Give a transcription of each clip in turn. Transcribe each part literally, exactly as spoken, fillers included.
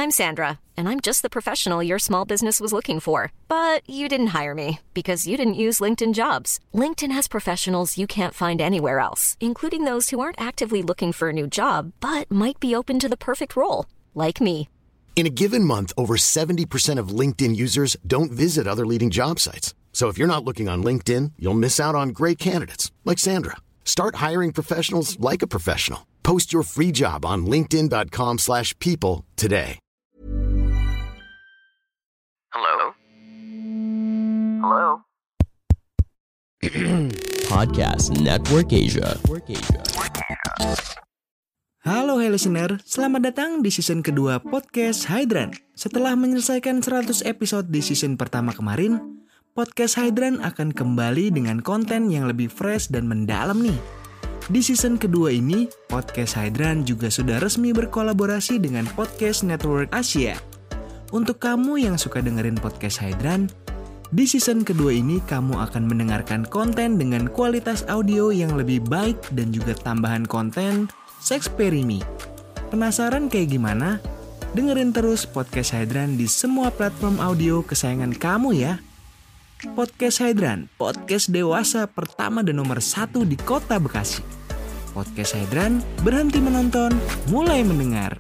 I'm Sandra, and I'm just the professional your small business was looking for. But you didn't hire me because you didn't use LinkedIn Jobs. LinkedIn has professionals you can't find anywhere else, including those who aren't actively looking for a new job, but might be open to the perfect role, like me. In a given month, over seventy percent of LinkedIn users don't visit other leading job sites. So if you're not looking on LinkedIn, you'll miss out on great candidates like Sandra. Start hiring professionals like a professional. Post your free job on linkedin.com slash people today. Hello? Hello? Podcast Network Asia. Halo hey listener, selamat datang di season kedua Podcast Hydran. Setelah menyelesaikan seratus episode di season pertama kemarin, Podcast Hydran akan kembali dengan konten yang lebih fresh dan mendalam nih. Di season kedua ini, Podcast Hydran juga sudah resmi berkolaborasi dengan Podcast Network Asia. Untuk kamu yang suka dengerin Podcast Hydran, di season kedua ini kamu akan mendengarkan konten dengan kualitas audio yang lebih baik dan juga tambahan konten Sexperimi. Penasaran kayak gimana? Dengerin terus Podcast Hydran di semua platform audio kesayangan kamu ya. Podcast Hydran, podcast dewasa pertama dan nomor satu di kota Bekasi. Podcast Hydran, berhenti menonton, mulai mendengar.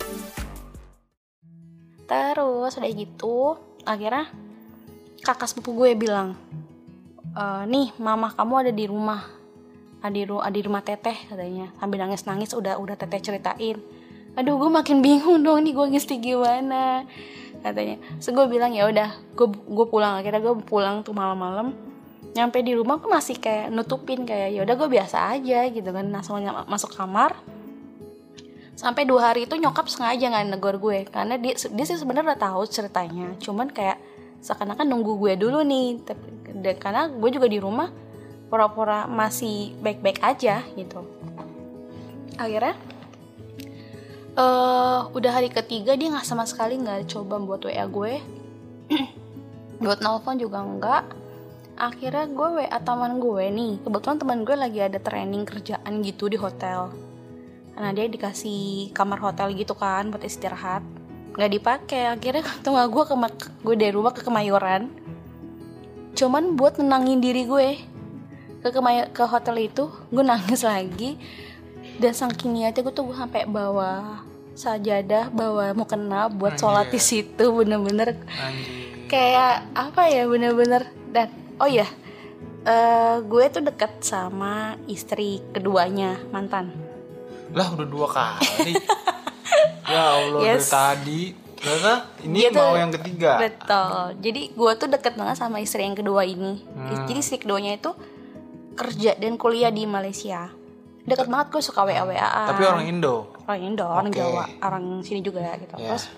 Terus udah gitu, akhirnya kakak sepupu gue bilang, e, nih mama kamu ada di rumah, ada di, ru- ada di rumah teteh katanya, sambil nangis-nangis udah udah teteh ceritain. Aduh gue makin bingung dong nih gue ngesti gimana katanya. So gue bilang ya udah, gue gue pulang. Akhirnya gue pulang tuh malam-malam. Nyampe di rumah gue masih kayak nutupin kayak ya udah gue biasa aja gitu kan, langsung masuk kamar. Sampai dua hari itu nyokap sengaja nggak negor gue karena dia dia sih sebenarnya udah tahu ceritanya, cuman kayak seakan-akan nunggu gue dulu nih. Tapi karena gue juga di rumah pura-pura masih baik-baik aja gitu. Akhirnya uh, udah hari ketiga dia nggak sama sekali nggak coba buat W A gue, buat nelfon juga nggak. Akhirnya gue W A teman gue nih, kebetulan teman gue lagi ada training kerjaan gitu di hotel. Karena dia dikasih kamar hotel gitu kan buat istirahat, nggak dipakai. Akhirnya tunggu gue ke gue dari rumah ke Kemayoran, cuman buat nenangin diri gue. Ke Kemay- ke hotel itu gue nangis lagi, dan saking niatnya gue tuh gue sampai bawa sajadah, bawa mukena buat sholat di situ, bener-bener Anjir. Kayak apa ya, bener-bener. Dan oh ya, uh, gue tuh deket sama istri keduanya, mantan. Lah udah dua kali. Ya Allah, Yes. dari tadi ternyata ini Gitu. mau yang ketiga. Betul. Jadi gue tuh deket banget sama istri yang kedua ini. hmm. Jadi istri keduanya itu kerja dan kuliah di Malaysia. Deket banget, gue suka W A W A. Tapi orang Indo. Orang Indo, orang Oke. Jawa, orang sini juga gitu. Yeah. Terus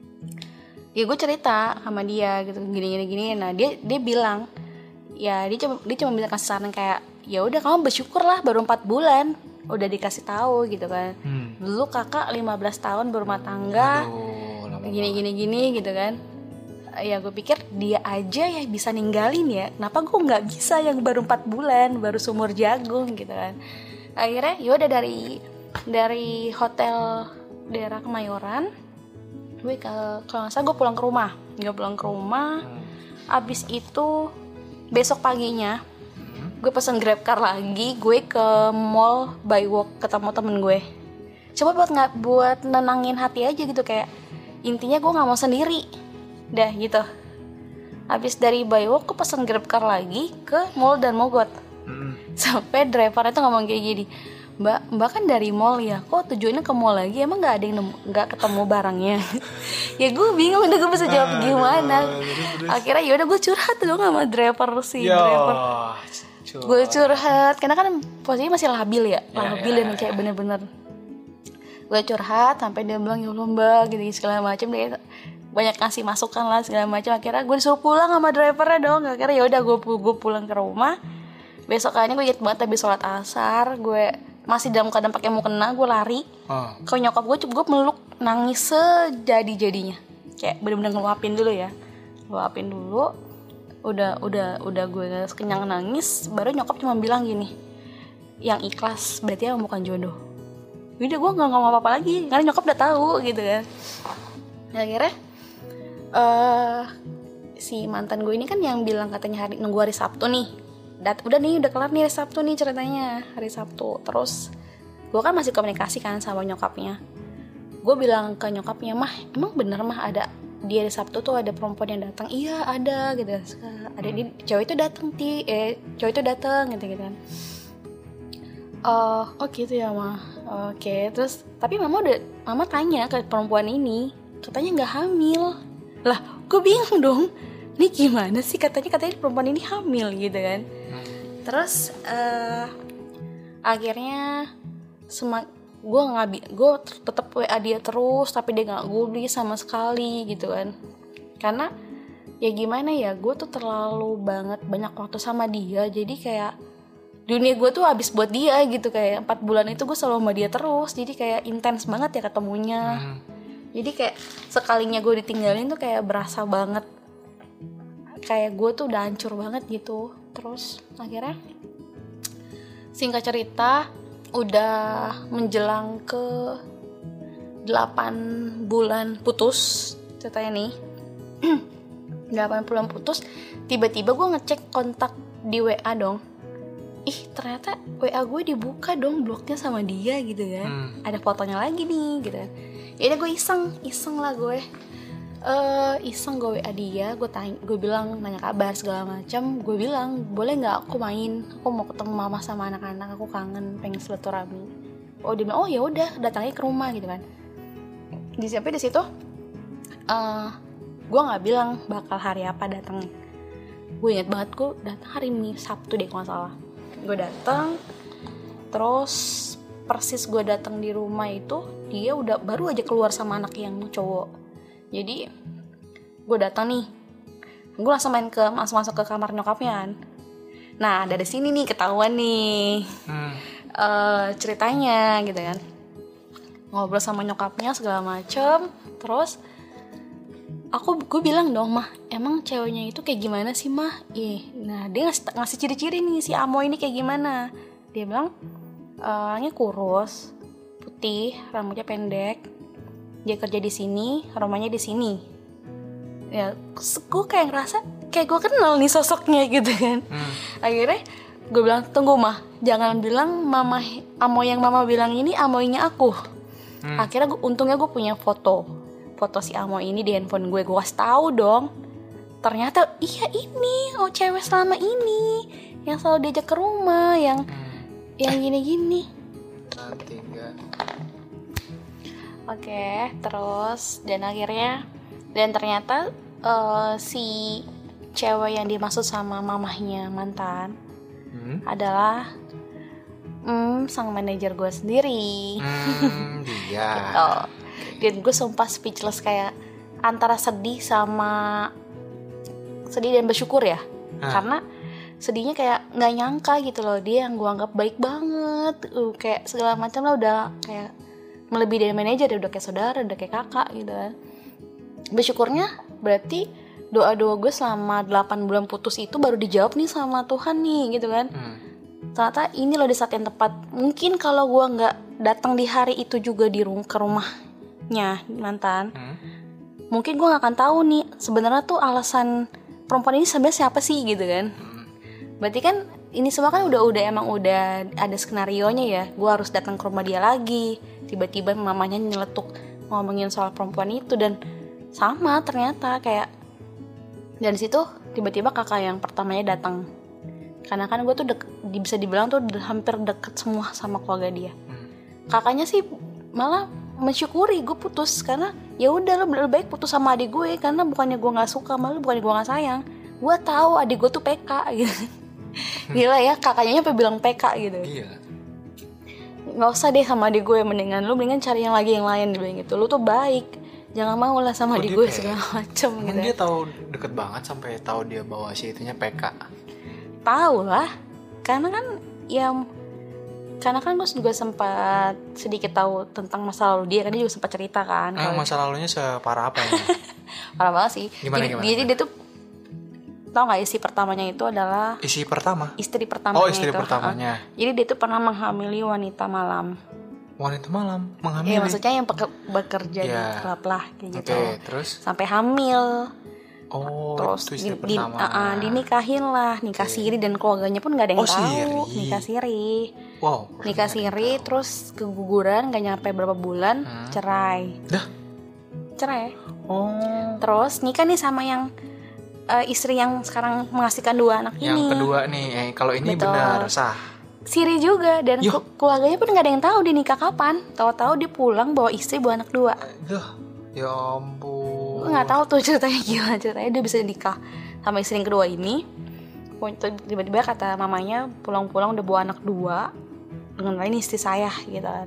ya gue cerita sama dia gitu, gini-gini gini. Nah dia dia bilang, ya dia cuma dia cuma bilang kasih saran kayak, ya udah kamu bersyukur lah baru empat bulan udah dikasih tahu gitu kan. Hmm. Dulu kakak lima belas tahun berumah tangga. Aduh, gini-gini gini gitu kan. Ya gue pikir dia aja yang bisa ninggalin ya, kenapa gue nggak bisa yang baru empat bulan, baru sumur jagung gitu kan. Akhirnya yaudah dari dari hotel daerah Kemayoran, gue ke kalau nggak salah gue pulang ke rumah, gue pulang ke rumah. Abis itu besok paginya gue pesen Grab car lagi, gue ke mall by walk ketemu temen gue. Coba buat nggak buat nenangin hati aja gitu, kayak intinya gue nggak mau sendiri, dah gitu. Habis dari by walk gue pesen Grab car lagi ke mall dan Mogot. Mm. Sampai drivernya tuh ngomong kayak gini, Mbak, Mbak kan dari mall ya, kok tujuannya ke mall lagi, emang nggak ada yang nggak ketemu barangnya? Ya gue bingung, udah gue bisa jawab gimana. Akhirnya yaudah gue curhat dong sama driver si Yo. driver. Gue curhat, karena kan posisinya masih labil ya, labil ya, dan ya, kayak ya. bener-bener. Gue curhat sampai dia bilang ya Allah Mbak, gitu segala macam, dia banyak ngasih masukan lah segala macam. Akhirnya gue disuruh pulang sama drivernya dong. Akhirnya ya udah gue gue pulang ke rumah. Besokannya gue inget banget habis sholat asar, gue masih dalam keadaan pakai mukena, gue lari oh. ke nyokap gue, gue meluk, nangis sejadi-jadinya, kayak bener-bener ngeluapin dulu ya, ngeluapin dulu. Udah udah udah gue kenyang nangis, baru nyokap cuma bilang gini, yang ikhlas berarti emang bukan jodoh. Udah gue nggak ngomong apa-apa lagi karena nyokap udah tahu gitu kan. Nah, akhirnya uh, si mantan gue ini kan yang bilang katanya hari nunggu hari Sabtu nih. Dat, udah nih udah kelar nih hari Sabtu nih ceritanya, hari Sabtu. Terus gue kan masih komunikasi kan sama nyokapnya. Gue bilang ke nyokapnya, mah emang bener mah ada di hari Sabtu tuh ada perempuan yang datang. Iya ada gitu. Ada di cewek itu datang ti, eh cewek itu datang gitu gitu kan. Uh, oh gitu ya mah. Oke okay. Terus tapi mama udah mama tanya ke perempuan ini, katanya nggak hamil. Lah gue bingung dong. Ini gimana sih, katanya katanya perempuan ini hamil gitu kan. Terus uh, akhirnya semak gue nggak gue tetap W A dia terus, tapi dia nggak gubris sama sekali gitu kan. Karena ya gimana ya, gue tuh terlalu banget banyak waktu sama dia, jadi kayak dunia gue tuh habis buat dia gitu. Kayak empat bulan itu gue selalu sama dia terus, jadi kayak intens banget ya ketemunya. hmm. Jadi kayak sekalinya gue ditinggalin tuh kayak berasa banget, kayak gue tuh udah hancur banget gitu. Terus akhirnya singkat cerita udah menjelang ke delapan bulan putus ceritanya nih. delapan bulan putus, tiba-tiba gue ngecek kontak di W A dong. Ih ternyata W A gue dibuka dong, bloknya sama dia gitu kan. hmm. Ada fotonya lagi nih gitu kan. Ya udah gue iseng, iseng lah gue uh, Iseng gue W A dia, gue tanya, gue bilang nanya kabar segala macam. Gue bilang boleh nggak aku main, aku mau ketemu mama sama anak-anak, aku kangen, pengen silaturahmi. Oh dia bilang oh ya udah datangnya ke rumah gitu kan. Di sampai di situ uh, gue nggak bilang bakal hari apa datang. Gue ingat banget gue datang hari ini Sabtu deh kalau nggak salah. Gue datang, terus persis gue datang di rumah itu dia udah baru aja keluar sama anak yang cowok. Jadi gue datang nih, gue langsung main ke langsung masuk ke kamar nyokapnya kan. Nah dari sini nih ketahuan nih hmm. uh, ceritanya gitu kan. Ngobrol sama nyokapnya segala macem. Terus aku gue bilang dong, mah emang ceweknya itu kayak gimana sih mah? Ih, nah dia ngasih, ngasih ciri-ciri nih si Amo ini kayak gimana. Dia bilang orangnya uh, kurus, putih, rambutnya pendek. Dia kerja di sini, rumahnya di sini. Ya, gue kayak ngerasa kayak gue kenal nih sosoknya gitu kan. Hmm. Akhirnya gue bilang tunggu mah, jangan bilang mama Amo yang mama bilang ini Amoinya aku. Hmm. Akhirnya gua, untungnya gue punya foto, foto si Amo ini di handphone gue. Gue kasih tahu dong. Ternyata iya ini, oh cewek selama ini yang selalu diajak ke rumah, yang hmm. yang gini-gini. Tiga. Oke, terus dan akhirnya dan ternyata uh, si cewek yang dimaksud sama mamahnya mantan hmm? adalah mm, sang manajer gue sendiri. Hmm, dia. Gitu. Dan gue sumpah speechless, kayak antara sedih sama sedih dan bersyukur ya. Hah? Karena sedihnya kayak nggak nyangka gitu loh, dia yang gue anggap baik banget, uh, kayak segala macam lah, udah kayak melebihi dari manajer, udah kayak saudara, udah kayak kakak gitu kan. Bersyukurnya berarti doa-doa gue selama delapan bulan putus itu baru dijawab nih sama Tuhan nih gitu kan. hmm. Ternyata ini loh di saat yang tepat. Mungkin kalau gue gak datang di hari itu juga di rum- ke rumahnya mantan, hmm. mungkin gue gak akan tahu nih sebenarnya tuh alasan perempuan ini sebenarnya siapa sih gitu kan. hmm. Berarti kan ini semua kan udah udah emang udah ada skenarionya ya. Gue harus datang ke rumah dia lagi, tiba-tiba mamanya nyeletuk ngomongin soal perempuan itu, dan sama ternyata kayak dari situ tiba-tiba kakak yang pertamanya datang. Karena kan gue tuh dek, bisa dibilang tuh hampir deket semua sama keluarga dia. Kakaknya sih malah mensyukuri gue putus, karena ya udah lo lebih baik putus sama adik gue, karena bukannya gue nggak suka, malah bukannya gue nggak sayang. Gue tahu adik gue tuh P K gitu. Gila ya, kakaknya sampai bilang P K gitu. Iya. Nggak usah deh sama adik gue, mendingan lu mendingan cari yang lagi yang lain gitu. Lu tuh baik, jangan mau lah sama adik gue segala macam gitu. Dia tahu deket banget sampai tahu dia bawa si itunya P K. Tahu lah, karena kan ya karena kan gue juga sempat sedikit tahu tentang masa lalu dia, kan dia juga sempat cerita kan. Ah, masa lalunya separah apa ya? Parah banget sih. Gimana, jadi, gimana? Jadi dia tuh tau nggak isi pertamanya itu adalah isi pertama? Istri pertamanya oh, istri itu. pertamanya. Uh, jadi dia tuh pernah menghamili wanita malam. wanita malam menghamili. Iya maksudnya yang peke- bekerja Ya. di klub lah kayak gitu. Oke, terus Sampai hamil. oh Terus itu di, istri di, pertama. uh, uh, dinikahin lah, nikah Oke. siri dan keluarganya pun nggak ada yang Oh, tahu. siri. Nikah siri. Wow. Nikah nggak siri tahu. terus keguguran nggak nyampe berapa bulan Hmm. cerai. Dah. Cerai. Oh. Terus nikah nih sama yang uh, istri yang sekarang menghasilkan dua anak Yang ini. kedua nih, eh, kalau ini Betul. benar sah. Siri juga dan Yo. ke- keluarganya pun nggak ada yang tahu dia nikah kapan. Tahu-tahu dia pulang bawa istri bawa anak dua. Dah. Ya ampun. Gue nggak tahu tuh ceritanya gimana, ceritanya dia bisa nikah sama istri yang kedua ini. Tiba-tiba kata mamanya pulang-pulang udah bawa anak dua dengan lain istri saya gitu kan.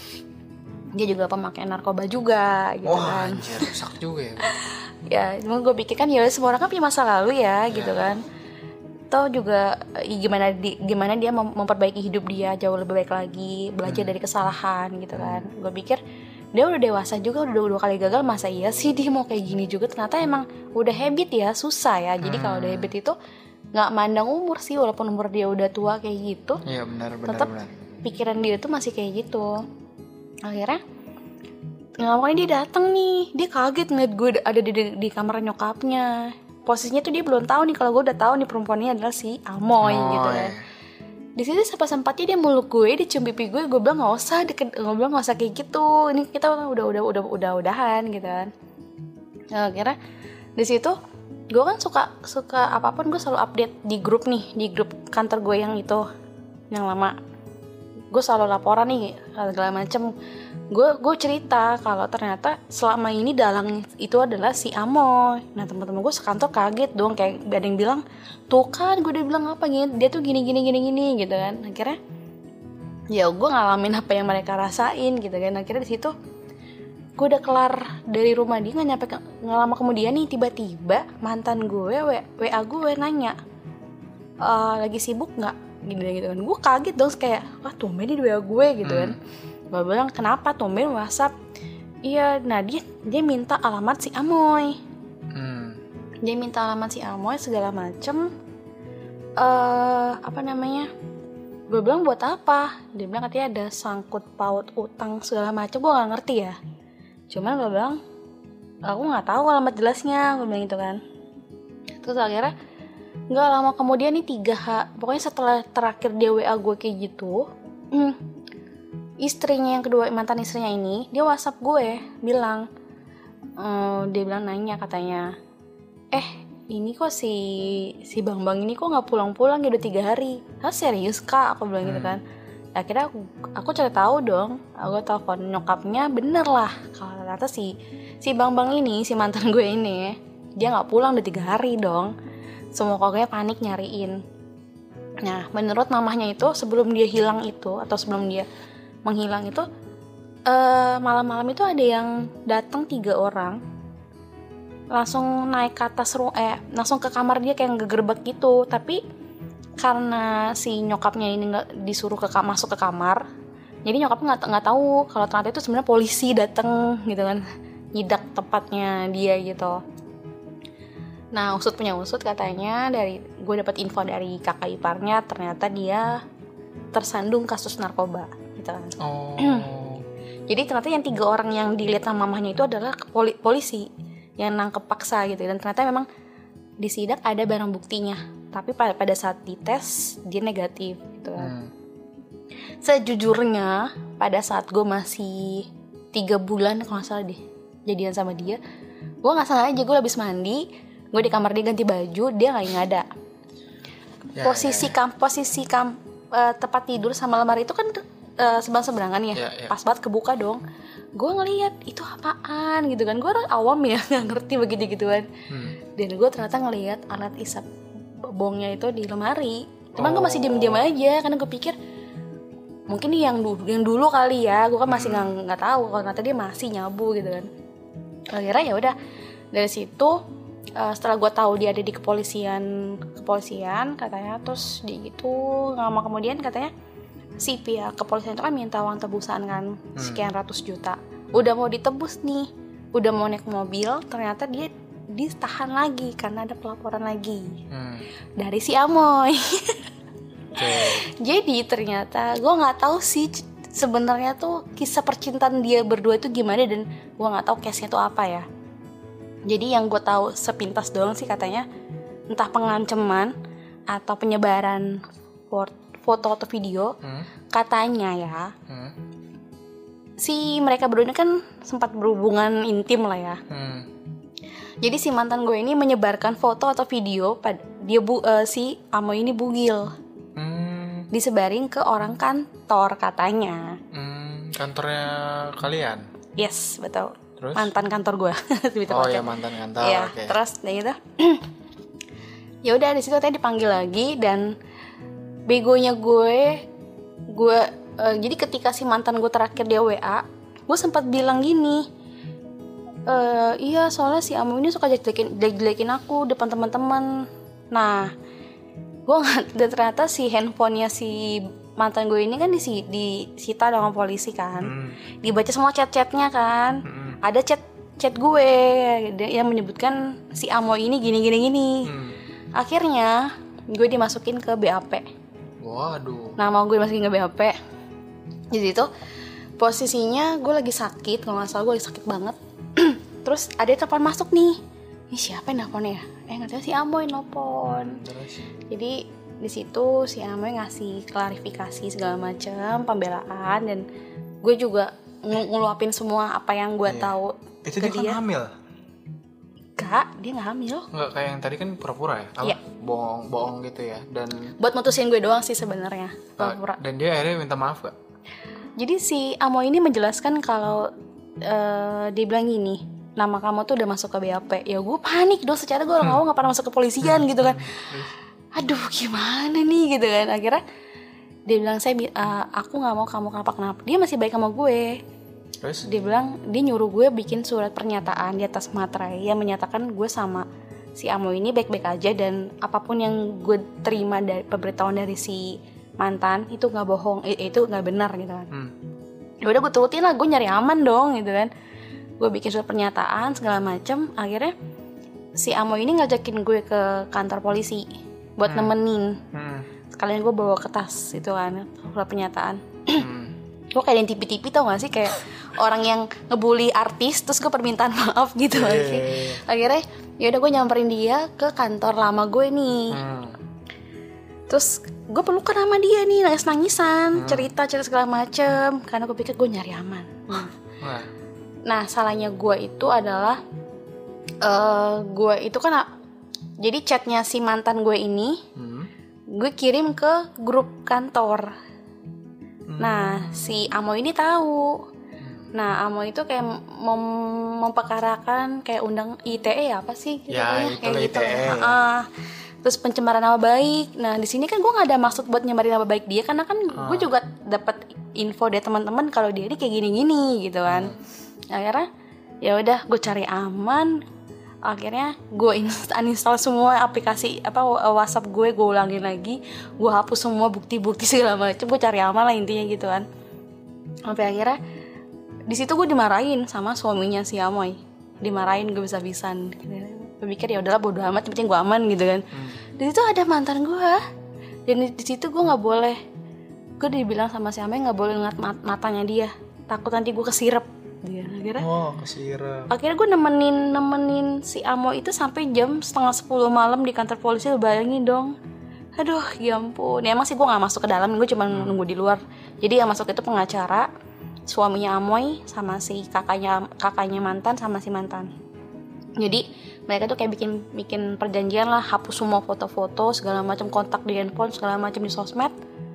Dia juga pemakai narkoba juga gitu Wah, kan. anjir, rusak juga ya. Ya cuma gue pikir kan ya semua orang kan punya masa lalu ya gitu kan. Toh juga eh, gimana di, gimana dia mem- memperbaiki hidup dia jauh lebih baik lagi, belajar dari kesalahan gitu kan. Gue pikir dia udah dewasa juga, udah dua kali gagal, masa iya sih dia mau kayak gini juga. Ternyata emang udah habit ya, susah ya. Jadi kalau udah habit itu nggak mandang umur sih, walaupun umur dia udah tua kayak gitu, Iya benar benar tetap benar. pikiran dia tuh masih kayak gitu. Akhirnya ngapain dia datang nih, dia kaget ngeliat gue ada di, di, di kamar nyokapnya. Posisinya tuh dia belum tahu nih kalau gue udah tahu nih perempuannya adalah si Amoy Oh, gitu iya. kan. Di situ sempat-sempatnya dia meluk gue, dia cium pipi gue, gue bilang nggak usah, deket, gue bilang nggak usah kayak gitu. Ini kita udah udah udah udah udahan gitu kan. Nah, akhirnya di situ gue kan suka suka apapun gue selalu update di grup nih, di grup kantor gue yang itu yang lama. Gue selalu laporan nih segala macem. Gue gue cerita kalau ternyata selama ini dalang itu adalah si Amoy. Nah teman-teman gue sekantor kaget dong, kayak ada yang bilang tuh kan gue udah bilang apa gini, dia tuh gini gini gini gini gitu kan. Akhirnya ya gue ngalamin apa yang mereka rasain gitu kan. Akhirnya di situ gue udah kelar dari rumah dia, nggak nyampe ke, nggak lama kemudian nih tiba-tiba mantan gue w, wa gue nanya e, lagi sibuk nggak gitu gitu kan. Gue kaget dong, kayak wah tumben di wa gue gitu kan. Gue bilang kenapa tumben WhatsApp? Iya, nah dia dia minta alamat si Amoy. Hmm. Dia minta alamat si Amoy segala macem. Eh apa namanya? Gue bilang buat apa? Dia bilang katanya ada sangkut paut utang segala macem. Gue nggak ngerti ya. Cuman gue bilang aku nggak tahu alamat jelasnya. Gue bilang gitu kan. Terus akhirnya nggak lama kemudian nih tiga H, pokoknya setelah terakhir dia W A gue kayak gitu, hmm, istrinya yang kedua, mantan istrinya ini, dia WhatsApp gue bilang, ehm, dia bilang nanya katanya, eh ini kok si si Bang Bang ini kok nggak pulang-pulang ya udah tiga hari, ah serius kak, aku bilang gitu kan. Akhirnya aku aku cari tahu dong, aku telepon nyokapnya, bener lah kalau ternyata si si Bang Bang ini, si mantan gue ini, dia nggak pulang udah tiga hari dong. Semua keluarganya panik nyariin. Nah, menurut mamahnya itu sebelum dia hilang itu atau sebelum dia menghilang itu uh, malam-malam itu ada yang datang tiga orang, langsung naik ke atas ru- eh langsung ke kamar dia kayak ngegerbek gitu. Tapi karena si nyokapnya ini nggak disuruh ke masuk ke kamar, jadi nyokapnya nggak nggak tahu kalau ternyata itu sebenarnya polisi datang gitu kan, nyidak tempatnya dia gitu. Nah, usut punya usut katanya dari gue dapat info dari kakak iparnya, ternyata dia tersandung kasus narkoba gitu kan. Oh. Jadi ternyata yang tiga orang yang dilihat sama mamahnya itu adalah poli- polisi yang nangkep paksa gitu, dan ternyata memang di sidak ada barang buktinya. Tapi pada pada saat dites dia negatif gitu kan. Hmm. Sejujurnya pada saat gue masih tiga bulan kalau nggak salah deh jadian sama dia, gue nggak salah aja gue habis mandi. Gue di kamar dia ganti baju, dia lagi nggak ada. Ya, posisi ya, ya. kam posisi kam uh, tempat tidur sama lemari itu kan uh, seberang-seberangan ya, ya, ya. Pas banget kebuka dong. Gue ngelihat itu apaan gitu kan. Gue orang awam ya, nggak ngerti begitu gituan. Hmm. Dan gue ternyata ngelihat alat isap bongnya itu di lemari. Cuman oh. gue masih diam-diam aja karena gue pikir mungkin yang dulu, yang dulu kali ya. Gue kan masih nggak hmm. nggak tahu kalau ternyata dia masih nyabu gitu kan. Akhirnya ya udah dari situ. Uh, setelah gue tahu dia ada di kepolisian kepolisian katanya, terus di gitu nggak lama kemudian katanya si pihak kepolisian itu kan minta uang tebusan kan sekian ratus juta. Udah mau ditebus nih, udah mau naik mobil, ternyata dia ditahan lagi karena ada pelaporan lagi hmm. dari si Amoy. Okay. Jadi ternyata gue nggak tahu sih sebenarnya tuh kisah percintaan dia berdua itu gimana, dan gue nggak tahu case-nya tuh apa ya. Jadi yang gue tahu sepintas doang sih katanya entah pengancaman atau penyebaran foto atau video, hmm? katanya ya. Hmm? Si mereka berdua ini kan sempat berhubungan intim lah ya. Hmm. Jadi si mantan gue ini menyebarkan foto atau video pada dia bu, uh, si Amoy ini bugil. Hmm. Disebarin ke orang kantor katanya. Hmm, kantornya kalian? Yes, betul. Terus? Mantan kantor gue. Oh ya, mantan kantor. Iya, okay. Terus ya gitu. Ya udah di situ tadi dipanggil lagi, dan begonya gue gue Uh, jadi ketika si mantan gue terakhir dia W A, gue sempat bilang gini, e, iya soalnya si Amu ini suka jelek-jelekin, jelek-jelekin aku depan teman-teman. Nah, gue nggak, dan ternyata si handphonenya si mantan gue ini kan disi, disita sama polisi kan, hmm. dibaca semua chat-chatnya kan, hmm. ada chat chat gue yang menyebutkan si Amu ini gini-gini-gini. Hmm. Akhirnya gue dimasukin ke B A P. Waduh. Nama gue dimasukin ke B A P. Di situ posisinya gue lagi sakit, kalau nggak salah gue lagi sakit banget. Terus ada telepon masuk nih. Ini siapa yang nelfonnya ya? Eh nggak tahu, si Amoy nelpon. Terus? Jadi di situ si Amoy ngasih klarifikasi segala macam, pembelaan, dan gue juga ng- ngeluapin semua apa yang gue yeah. tahu. Itu dia kan hamil? Enggak, dia nggak hamil. Nggak kayak yang tadi kan pura-pura ya? Apa? Yeah. Bohong-bohong gitu ya. Dan buat mutusin gue doang sih sebenarnya. Uh, dan dia akhirnya minta maaf gak? Jadi si Amo ini menjelaskan kalau uh, dia bilang gini, nama kamu tuh udah masuk ke B A P. Ya gue panik dong, secara gue orang hmm. awam gak pernah masuk ke kepolisian hmm. gitu kan. Aduh gimana nih gitu kan. Akhirnya dia bilang, saya uh, aku gak mau kamu kenapa-kenapa. Dia masih baik sama gue. Terus? Dia bilang, dia nyuruh gue bikin surat pernyataan di atas materai yang menyatakan gue sama si Amo ini baik-baik aja, dan apapun yang gue terima dari pemberitahuan dari si mantan itu nggak bohong, itu nggak benar gitu kan. Hmm. Ya udah gue turutin lah, gue nyari aman dong gitu kan. Gue bikin surat pernyataan segala macem. Akhirnya si Amo ini ngajakin gue ke kantor polisi buat hmm. nemenin. Hmm. Sekalian gue bawa kertas itu kan, surat pernyataan. Hmm. Gue kayak yang tipi-tipi tau gak sih, kayak orang yang ngebully artis terus gue permintaan maaf gitu yeah. Sih. Akhirnya ya udah gue nyamperin dia ke kantor lama gue nih. Hmm. Terus gue pelukan sama dia nih, nangis-nangisan, hmm. cerita-cerita segala macem, karena gue pikir gue nyari aman. Nah, hmm. nah salahnya gue itu adalah uh, gue itu kan, jadi chatnya si mantan gue ini hmm. gue kirim ke grup kantor. hmm. Nah si Amo ini tahu. Nah Amo itu kayak mem- memperkarakan kayak undang I T E apa sih gitu ya, ya, kayak gitu. I T E. Uh, terus pencemaran nama baik. Nah di sini kan gue nggak ada maksud buat nyemarin nama baik dia, karena kan hmm. gue juga dapat info dari teman-teman kalau dia ini kayak gini-gini gitu kan. hmm. Akhirnya ya udah gue cari aman. Akhirnya gue uninstall semua aplikasi apa WhatsApp gue, gue ulangin lagi, gue hapus semua bukti-bukti segala macam, gue cari aman lah intinya gitu kan. Sampai akhirnya di situ gue dimarahin sama suaminya si Amoy, dimarahin gue bisa-bisan. Gue pikir ya udahlah bodo amat, penting gue aman gitu kan. Hmm. Di situ ada mantan gue, dan di situ gue nggak boleh, gue dibilang sama si Amoy nggak boleh ngeliat mat- matanya dia, takut nanti gue kesirep. Dia akhirnya, oh kesirep. Akhirnya gue nemenin nemenin si Amo itu sampai jam setengah sepuluh malam di kantor polisi. Bayangin dong. Aduh ya ampun. Ya emang sih gue nggak masuk ke dalam, gue cuma hmm. nunggu di luar. Jadi yang masuk itu pengacara, suaminya Amoy sama si kakaknya kakaknya mantan sama si mantan. Jadi mereka tuh kayak bikin bikin perjanjian lah, hapus semua foto-foto segala macam, kontak di handphone segala macam di sosmed.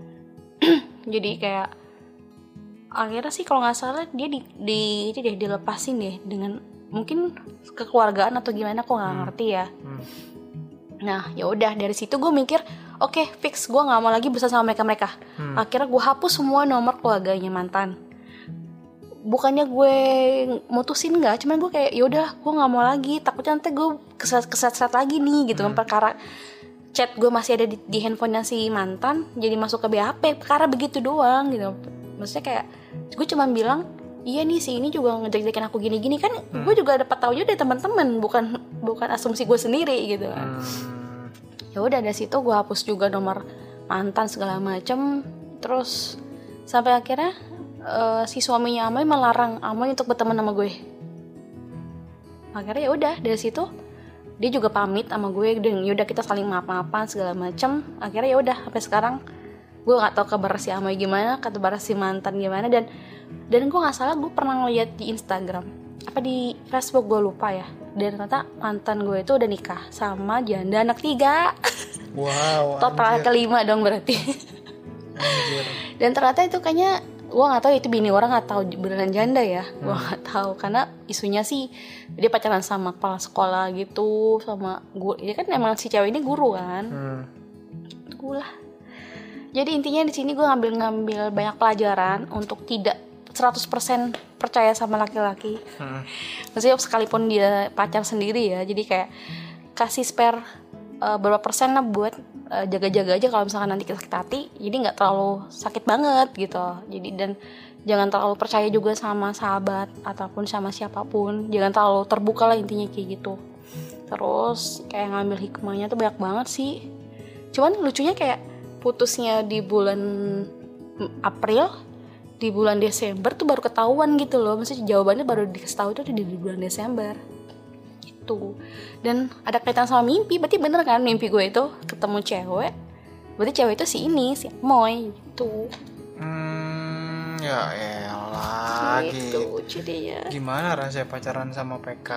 Jadi kayak akhirnya sih kalau nggak salah dia di, di ini deh dilepasin deh dengan mungkin kekeluargaan atau gimana, aku nggak hmm. ngerti ya. Hmm. Nah ya udah dari situ gue mikir oke okay, fix, gue nggak mau lagi bersama sama mereka mereka. Hmm. Akhirnya gue hapus semua nomor keluarganya mantan. Bukannya gue mutusin nggak, cuman gue kayak yaudah gue nggak mau lagi, takutnya nanti gue kesat-kesat lagi nih gitu. Hmm. Perkara chat gue masih ada di, di handphonenya si mantan, jadi masuk ke B H P perkara begitu doang gitu. Maksudnya kayak gue cuma bilang iya nih si ini juga ngejek-jekin aku gini-gini kan. Hmm. Gue juga dapat tahu juga dari teman-teman, bukan bukan asumsi gue sendiri gitu kan. Hmm. Ya udah dari situ gue hapus juga nomor mantan segala macem. Terus sampai akhirnya uh, si suaminya Amoy melarang Amoy untuk berteman sama gue. Akhirnya ya udah dari situ dia juga pamit sama gue dan yaudah kita saling maaf-maafan segala macam. Akhirnya ya udah sampai sekarang gue nggak tahu kabar si Amoy gimana, kabar si mantan gimana, dan dan gue nggak salah gue pernah ngeliat di Instagram apa di Facebook gue lupa ya, dan ternyata mantan gue itu udah nikah sama janda anak tiga. Wow. Total kelima dong berarti. Anjir. Dan ternyata itu kayaknya gue nggak tahu itu bini orang atau beneran janda ya, hmm. gue nggak tahu karena isunya sih dia pacaran sama kepala sekolah gitu, sama gue. Ya kan emang si cewek ini guru kan. Hmm. Gue lah. Jadi intinya di sini gue ngambil-ngambil banyak pelajaran untuk tidak seratus persen percaya sama laki-laki. Hmm. Maksudnya sekalipun dia pacar sendiri ya, jadi kayak kasih spare uh, berapa persen lah buat uh, jaga-jaga aja kalau misalkan nanti kita sakit hati, jadi nggak terlalu sakit banget gitu. Jadi dan jangan terlalu percaya juga sama sahabat ataupun sama siapapun, jangan terlalu terbuka lah intinya kayak gitu. Terus kayak ngambil hikmahnya tuh banyak banget sih. Cuman lucunya kayak putusnya di bulan April, di bulan Desember tuh baru ketahuan gitu loh. Maksudnya jawabannya baru dikasih tahu tuh di bulan Desember gitu. Dan ada kaitan sama mimpi, berarti bener kan mimpi gue itu ketemu cewek, berarti cewek itu si ini, si Moy gitu. Hmm, ya elah gitu. Jadi ya gimana rasanya pacaran sama P K?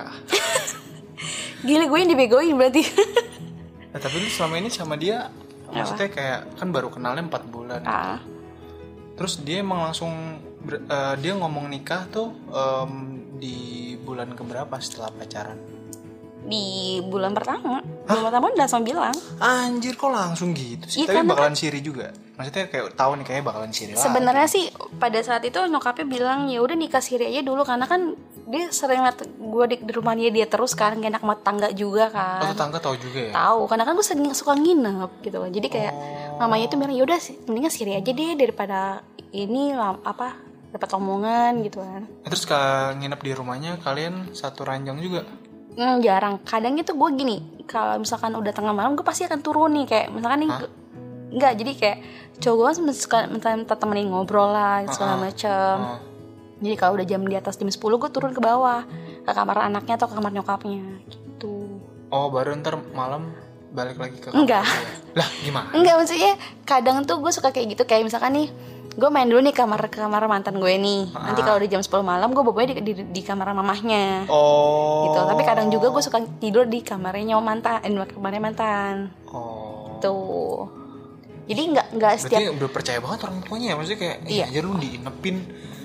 Gila, gue yang dibegoin berarti. Nah, tapi lu selama ini sama dia maksudnya kayak kan baru kenalnya empat bulan ah. gitu. Terus dia emang langsung uh, dia ngomong nikah tuh um, di bulan keberapa setelah pacaran? Di bulan pertama. Hah? Bulan pertama udah langsung bilang. Anjir, kok langsung gitu sih? Ya, tapi bakalan kan siri juga. Maksudnya kayak tahu nih kayaknya bakalan siri lah. Sebenarnya sih pada saat itu nyokapnya bilang ya udah nikah siri aja dulu, karena kan dia sering liat gue di, di rumah dia dia terus kan, gak enak sama tetangga juga kan. Oh, tetangga tahu juga ya? Tahu, karena kan gue sering suka nginep gitu kan. Jadi kayak oh. mamanya tuh bilang ya udah mendingan siri aja deh daripada ini apa dapat omongan gitu kan. Terus kalau nginep di rumahnya kalian satu ranjang juga? Hmm, jarang. Kadang itu gue gini, kalau misalkan udah tengah malam gue pasti akan turun nih, kayak misalkan nih ke, enggak, jadi kayak cowok gue suka minta temenin ngobrol lah segala macem. Jadi kalau udah jam di atas jam sepuluh gue turun ke bawah ke kamar anaknya atau ke kamar nyokapnya gitu. Oh, baru ntar malam balik lagi ke kamar? Enggak. Lah gimana? Enggak, maksudnya kadang tuh gue suka kayak gitu, kayak misalkan nih gue main dulu nih kamar ke kamar mantan gue nih. Ah. Nanti kalau udah jam sepuluh malam gue bobanya di, di, di kamar mamahnya. Oh. Gitu. Tapi kadang juga gue suka tidur di kamarnya mantan, eh, kamarnya mantan. Oh. Tuh. Jadi nggak nggak setiap. Berarti udah percaya banget orang tuanya ya, maksudnya kayak iya. aja lu diinepin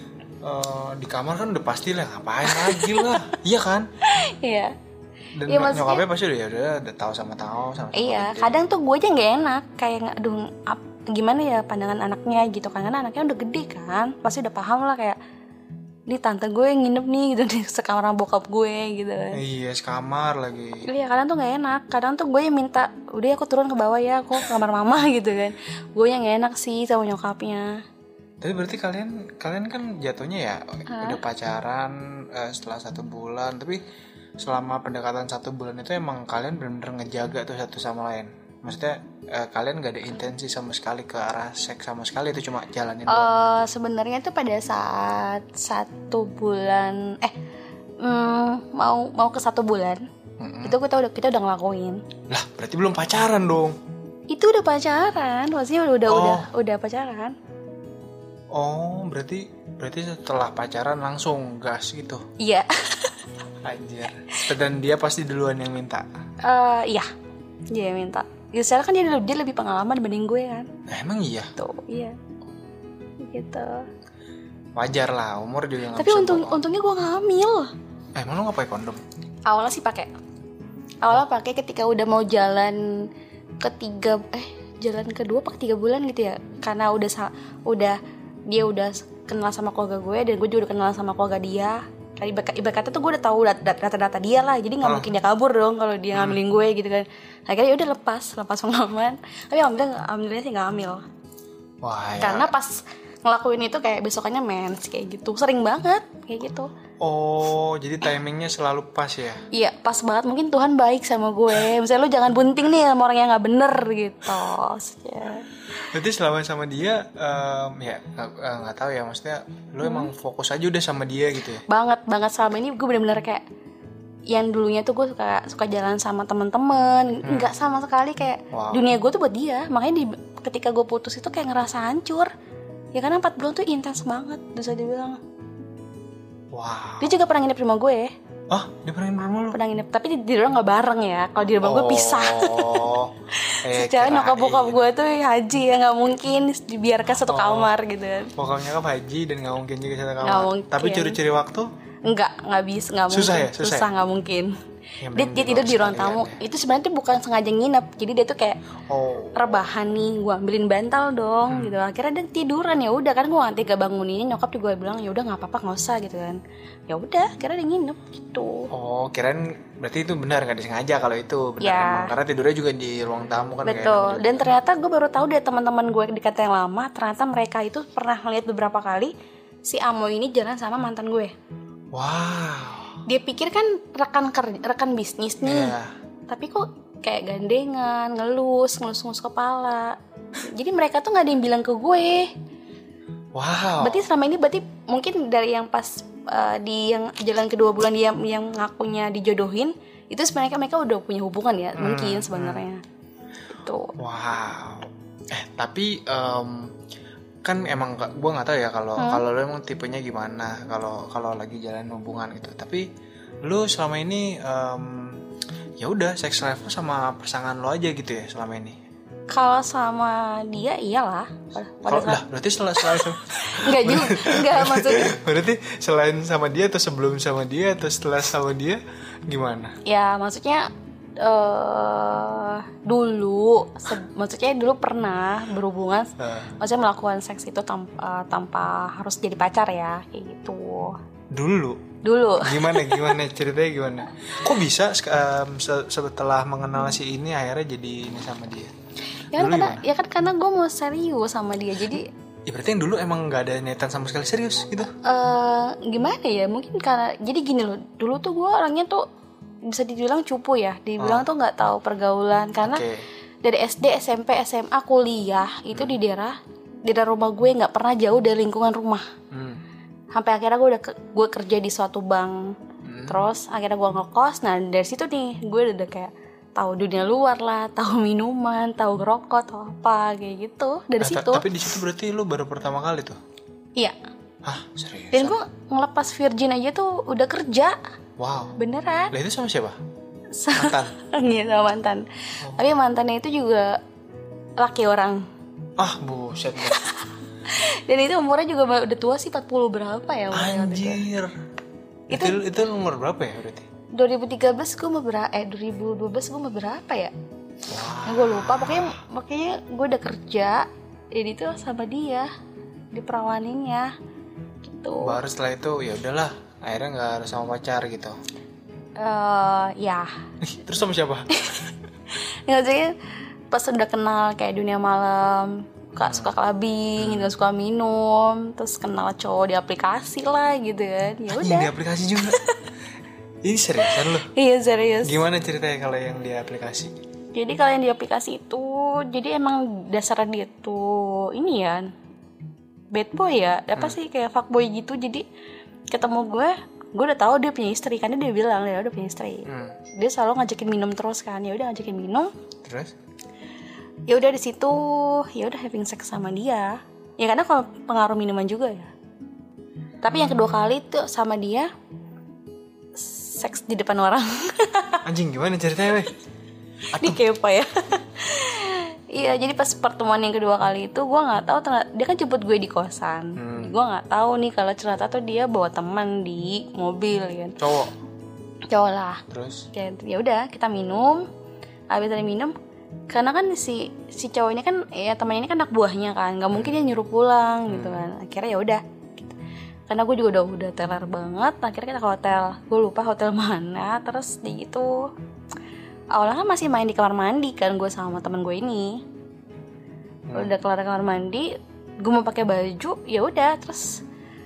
uh, di kamar kan udah pasti lah, ngapain lagi lah, iya kan? Iya. Dan ya, nyokapnya pasti udah ya udah udah tahu sama tahu sama. Iya. Gitu. Kadang tuh gue aja nggak enak, kayak aduh ap, gimana ya pandangan anaknya gitu kan, karena anaknya udah gede kan, pasti udah paham lah kayak ini tante gue nginep nih gitu di sekamar bokap gue gitu kan. Iya, sekamar lagi. Iya, kadang tuh nggak enak, kadang tuh gue yang minta udah aku turun ke bawah ya, aku ke kamar mama gitu kan. Gue yang nggak enak sih sama nyokapnya. Tapi berarti kalian kalian kan jatuhnya ya Hah? udah pacaran uh, setelah satu bulan, tapi selama pendekatan satu bulan itu emang kalian benar-benar ngejaga tuh satu sama lain. Maksudnya uh, kalian gak ada intensi sama sekali ke arah seks sama sekali, itu cuma jalanin doang? Uh, sebenarnya tuh pada saat satu bulan eh mm, mau mau ke satu bulan mm-hmm. itu kita udah kita udah ngelakuin. Lah berarti belum pacaran dong? Itu udah pacaran, maksudnya udah oh. udah udah pacaran. Oh berarti berarti setelah pacaran langsung gas gitu? Iya. Anjir. Dan dia pasti duluan yang minta? Uh, iya, dia yang minta. Ya secara kan dia, dia lebih pengalaman dibanding gue kan. Nah, emang iya? Tuh, iya. Gitu. Wajar lah, umur juga gak tapi bisa untung, bawa. untungnya gue gak hamil. Eh, emang lo gak pakai kondom? Awalnya sih pakai. Awalnya pakai ketika udah mau jalan ketiga eh jalan kedua apa ketiga bulan gitu ya. Karena udah udah dia udah kenal sama keluarga gue dan gue juga udah kenal sama keluarga dia. Ibarat kata tuh gue udah tahu data-data dia lah, jadi nggak oh. mungkin dia kabur dong kalau dia ngambilin gue gitu kan. Akhirnya udah lepas, lepas pengalaman. Tapi alhamdulillah, alhamdulillah sih nggak hamil. Wah, ya. Karena pas ngelakuin itu kayak besokannya mens kayak gitu, sering banget kayak gitu. Oh, jadi timingnya selalu pas ya? Iya, pas banget. Mungkin Tuhan baik sama gue. Misalnya lu jangan bunting nih sama orang yang nggak bener gitu. Ya. Berarti selama sama dia, um, ya nggak tahu ya. Maksudnya, lu hmm. emang fokus aja udah sama dia gitu ya? Banget banget selama ini gue bener-bener kayak yang dulunya tuh gue suka suka jalan sama teman-teman, hmm. nggak sama sekali kayak wow. dunia gue tuh buat dia. Makanya di, ketika gue putus itu kayak ngerasa hancur. Ya karena empat bulan tuh intens banget, bisa dibilang. Wow. Dia juga pernah nginep di rumah gue. Oh, dia pernah nginep di rumah lu? Pernah nginep, tapi di, di rumah gak bareng ya. Kalau di rumah oh, gue pisah. eh, Secara nyokap bokap gue tuh haji ya, gak mungkin dibiarkan satu oh, kamar gitu kan. Pokoknya nyokap haji dan gak mungkin juga satu kamar. Gak mungkin. Tapi curi-curi waktu? Enggak, gak bisa, gak mungkin. Susah ya? Susah, Susah ya? gak mungkin. Ya, dia, dia tidur di ruang tamu ya. Itu sebenarnya tuh bukan sengaja nginep. Jadi dia tuh kayak oh. rebahan nih, gue ambilin bantal dong hmm. gitu. Akhirnya dia tiduran, ya udah kan gue nggak tega bangunin. Nyokap juga bilang ya udah nggak apa-apa, nggak usah gitu kan. Ya udah, akhirnya dia nginep gitu. Oh, kirain berarti itu benar, nggak disengaja kalau itu benar ya. Emang karena tidurnya juga di ruang tamu kan. Betul. Dan ternyata gue baru tahu dari teman-teman gue di kata yang lama, ternyata mereka itu pernah ngeliat beberapa kali si Amo ini jalan sama mantan gue. Wow. Dia pikir kan rekan kerja, rekan bisnis nih, yeah. tapi kok kayak gandengan, ngelus, ngelus-ngelus kepala. Jadi mereka tuh nggak ada yang bilang ke gue. Wow. Berarti selama ini berarti mungkin dari yang pas uh, di yang jalan kedua bulan dia yang ngakunya dijodohin, itu sebenarnya mereka udah punya hubungan ya, hmm, mungkin sebenarnya. Hmm. Itu. Wow. Eh tapi um, kan emang gue nggak tahu ya kalau hmm. kalau lo emang tipenya gimana kalau kalau lagi jalan hubungan gitu. Tapi lo selama ini um, ya udah sex life lo sama pasangan lo aja gitu ya selama ini? Kalau sama dia iyalah. Kalau lah berarti setelah selain nggak juga nggak maksudnya. Berarti selain sama dia atau sebelum sama dia atau setelah sama dia gimana? Ya maksudnya Uh, dulu, se- maksudnya dulu pernah berhubungan, uh. maksudnya melakukan seks itu tanpa, uh, tanpa harus jadi pacar ya, kayak gitu. Dulu? Dulu. Gimana, gimana ceritanya gimana? Kok bisa um, se- setelah mengenal si ini akhirnya jadi ini sama dia? Ya kan, karena, ya kan karena gue mau serius sama dia, jadi. Ya berarti yang dulu emang nggak ada niatan sama sekali serius gitu? Uh, gimana ya? Mungkin karena jadi gini loh, dulu tuh gue orangnya tuh bisa dibilang cupu ya, dibilang oh. tuh nggak tahu pergaulan karena okay. dari S D, S M P, S M A, kuliah itu hmm. di daerah di daerah rumah gue nggak pernah jauh dari lingkungan rumah. Hmm. Sampai akhirnya gue udah ke, gue kerja di suatu bank, hmm. terus akhirnya gue ngekos. Nah dari situ nih gue udah kayak tahu dunia luar lah, tahu minuman, tahu ngerokok, tahu apa kayak gitu dari nah, situ. Tapi di situ berarti lu baru pertama kali tuh? Iya. Hah serius? Dan gue ngelepas virgin aja tuh udah kerja. Wow. Beneran. Lah itu sama siapa? Mantan. Iya sama mantan. Oh. Tapi mantannya itu juga laki orang. Ah buset. Dan itu umurnya juga udah tua sih, empat puluh berapa ya? Anjir. Itu itu, itu umur berapa ya berarti? dua ribu tiga belas gue mau berapa? Eh dua ribu dua belas gue mau berapa ya? Wow. Nah, gue lupa. Pokoknya pokoknya gue udah kerja. Dan itu sama dia diperawaninnya. Gitu. Baru setelah itu ya udahlah. Akhirnya nggak harus sama pacar gitu. Uh, ya. Terus sama siapa? Nggak sih, pas udah kenal kayak dunia malam, suka, hmm. suka clubbing, hmm. suka minum, terus kenal cowok di aplikasi lah gitu kan. Ya udah. Di aplikasi juga. Ini seriusan lo? Iya serius. Gimana ceritanya kalau yang di aplikasi? Jadi kalau yang di aplikasi itu, jadi emang dasarnya dia tuh ini ya, bad boy ya, apa hmm. sih kayak fuckboy gitu. Jadi ketemu gue, gue udah tahu dia punya istri, karena dia bilang dia udah punya istri. Hmm. Dia selalu ngajakin minum terus kan, ya udah ngajakin minum. Terus? Ya udah di situ, ya udah having sex sama dia. Ya karena kalau pengaruh minuman juga ya. Tapi hmm. yang kedua kali tuh sama dia seks di depan orang. Anjing gimana ceritanya weh? Ini kepo ya. Iya, jadi pas pertemuan yang kedua kali itu gue nggak tahu ternyata, dia kan jemput gue di kosan. Hmm. Gue nggak tahu nih kalau ternyata tuh dia bawa teman di mobil kan. Cowok. Cowok lah. Terus? Ya udah kita minum. Habis dari minum, karena kan si si cowok ini kan ya temannya ini kan anak buahnya kan, nggak mungkin dia nyuruh pulang hmm. gitu kan. Akhirnya ya udah. Gitu. Karena gue juga udah udah teler banget. Akhirnya kita ke hotel. Gue lupa hotel mana. Terus di itu. Awalnya kan masih main di kamar mandi kan gue sama temen gue ini. Hmm. Udah kelar kamar mandi, gue mau pakai baju, ya udah terus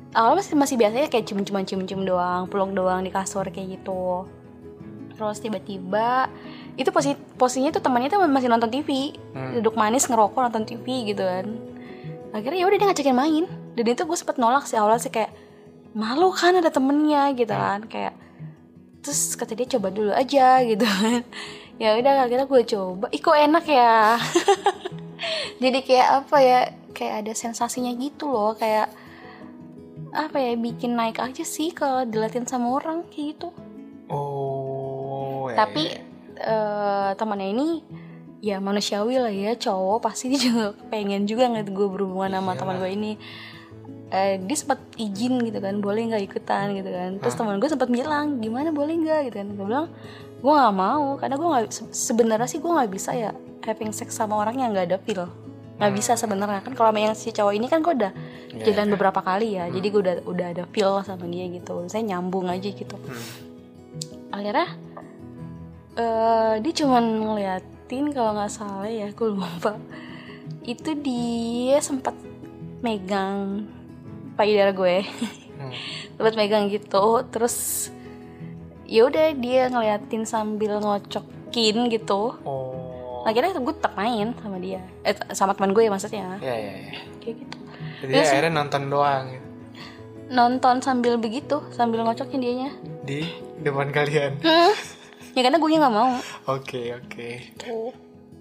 awalnya masih, masih biasanya kayak cium-ciuman cium-cium doang, peluk doang di kasur kayak gitu. Terus tiba-tiba itu posisi posisinya tuh temannya tuh masih nonton T V, hmm. duduk manis ngerokok nonton T V gitu kan. Akhirnya ya udah dia ngajakin main, dan itu gue sempet nolak sih awalnya sih, kayak malu kan ada temennya gitu kan, kayak terus kata dia coba dulu aja gitu kan. Ya udah akhirnya gue coba, ih kok enak ya. Jadi kayak apa ya, kayak ada sensasinya gitu loh, kayak apa ya, bikin naik aja sih kalau dilatih sama orang kayak gitu. Oh ya, tapi ya. Uh, temannya ini ya manusiawi lah ya, cowok pasti dia juga pengen juga ngeliat gue berhubungan sama teman gue ini. Uh, dia sempat izin gitu kan, boleh nggak ikutan gitu kan. Terus teman gue sempat bilang gimana boleh nggak gitu kan. Gue bilang gue nggak mau, karena gue nggak, sebenarnya sih gue nggak bisa ya having sex sama orang yang nggak ada feel, nggak bisa sebenarnya kan. Kalau yang si cowok ini kan gue udah yeah, jalan yeah. beberapa kali ya, hmm. jadi gue udah udah ada feel sama dia gitu, saya nyambung aja gitu. hmm. Akhirnya uh, dia cuman ngeliatin, kalau nggak salah ya gue lupa, itu dia sempat megang payudara gue, hmm. sempat megang gitu. Terus ya udah dia ngeliatin sambil ngocokin gitu. Oh. Akhirnya gue tetap main sama dia, eh, sama teman gue ya maksudnya. Iya iya. Ya. Kayak gitu. Jadi terus, akhirnya nonton doang. Gitu. Nonton sambil begitu, sambil ngocokin dianya. Di depan kalian. Hmm. Ya karena gue nggak mau. Oke oke. Tuh.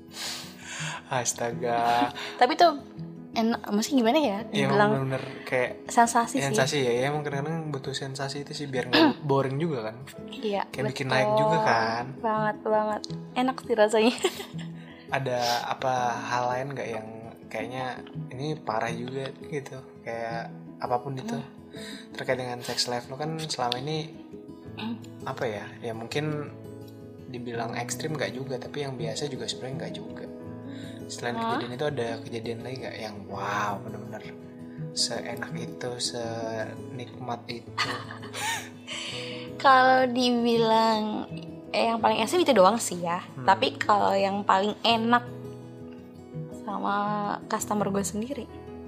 Astaga. Tapi tuh enak, maksudnya gimana ya? Iya emang bener-bener kayak sensasi, sensasi sih. ya, ya emang kadang-kadang butuh sensasi itu sih biar nggak boring juga kan. Iya. Kayak betul. Bikin naik juga kan. Banget banget, enak sih rasanya. Ada apa hal lain nggak yang kayaknya ini parah juga gitu, kayak apapun itu hmm. terkait dengan sex life lo kan selama ini apa ya? Ya mungkin dibilang ekstrim nggak juga, tapi yang biasa juga sebenarnya nggak juga. Selain huh? kejadian itu ada kejadian lagi gak yang wow bener-bener seenak itu, senikmat itu? Kalau dibilang eh, yang paling ekstrim itu doang sih ya. hmm. Tapi kalau yang paling enak sama customer gue sendiri.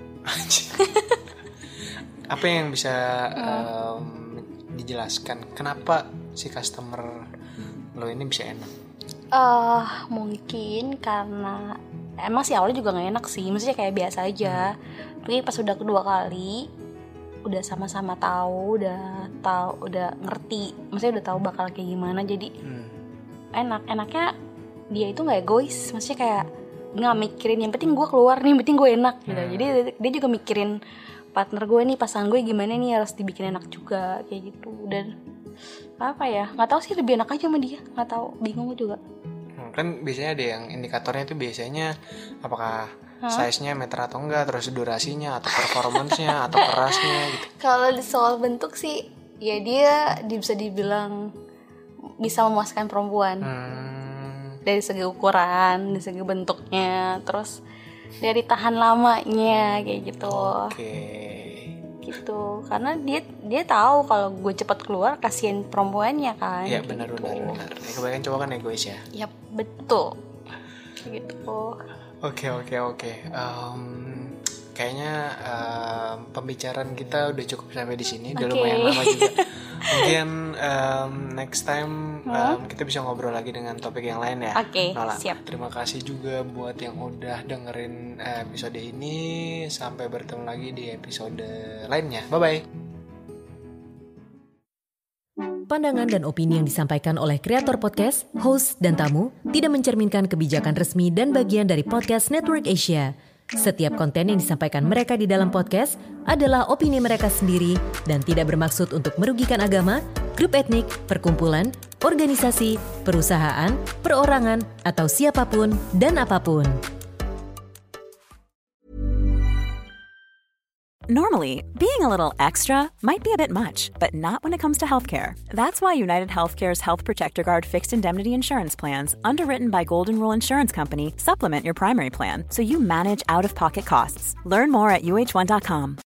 Apa yang bisa hmm. um, dijelaskan kenapa si customer lo ini bisa enak? Uh, mungkin karena emang sih awalnya juga gak enak sih, maksudnya kayak biasa aja. hmm. Tapi pas udah kedua kali udah sama-sama tahu, udah tahu, udah ngerti, maksudnya udah tahu bakal kayak gimana, jadi hmm. enak. Enaknya dia itu nggak egois, maksudnya kayak nggak mikirin yang penting gue keluar nih, yang penting gue enak gitu. hmm. Jadi dia juga mikirin partner gue nih, pasangan gue gimana nih, harus dibikin enak juga kayak gitu. Dan apa ya, nggak tahu sih, lebih enak aja sama dia, nggak tahu, bingung juga. Kan biasanya ada yang indikatornya itu biasanya apakah huh? size-nya meter atau enggak, terus durasinya atau performance-nya atau kerasnya gitu. Kalau di soal bentuk sih ya dia bisa dibilang bisa memuaskan perempuan. hmm. Dari segi ukuran, dari segi bentuknya, terus dari tahan lamanya kayak gitu. Oke. Okay. Gitu, karena dia dia tahu kalau gue cepat keluar kasihan perempuannya kan. Iya benar gitu. benar benar. Ya, kebanyakan cowok kan egois ya. Iya betul. Gitu. Oke oke oke. Kayaknya um, pembicaraan kita udah cukup sampai di sini. Udah okay. lumayan lama juga. Mungkin um, next time um, hmm? kita bisa ngobrol lagi dengan topik yang lain ya. Oke, okay, siap. Terima kasih juga buat yang udah dengerin episode ini. Sampai bertemu lagi di episode lainnya. Bye-bye. Pandangan dan opini yang disampaikan oleh kreator podcast, host, dan tamu tidak mencerminkan kebijakan resmi dan bagian dari Podcast Network Asia. Setiap konten yang disampaikan mereka di dalam podcast adalah opini mereka sendiri dan tidak bermaksud untuk merugikan agama, grup etnik, perkumpulan, organisasi, perusahaan, perorangan, atau siapapun dan apapun. Normally, being a little extra might be a bit much, but not when it comes to healthcare. That's why United Healthcare's Health Protector Guard fixed indemnity insurance plans, underwritten by Golden Rule Insurance Company, supplement your primary plan so you manage out-of-pocket costs. Learn more at U H one dot com.